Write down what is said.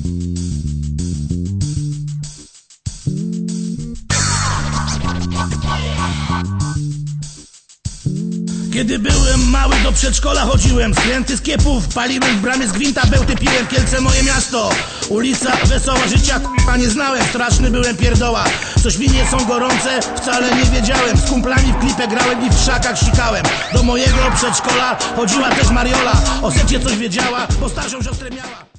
Kiedy byłem mały, do przedszkola chodziłem. Skręty z kiepów paliłem, w bramie z gwinta bełty piłem. Kielce moje miasto, ulica wesoła, życia k***a nie znałem. Straszny byłem pierdoła, co świnie są gorące, wcale nie wiedziałem. Z kumplami w klipę grałem i w krzakach sikałem. Do mojego przedszkola chodziła też Mariola, o secie coś wiedziała, bo starszą siostrę miała.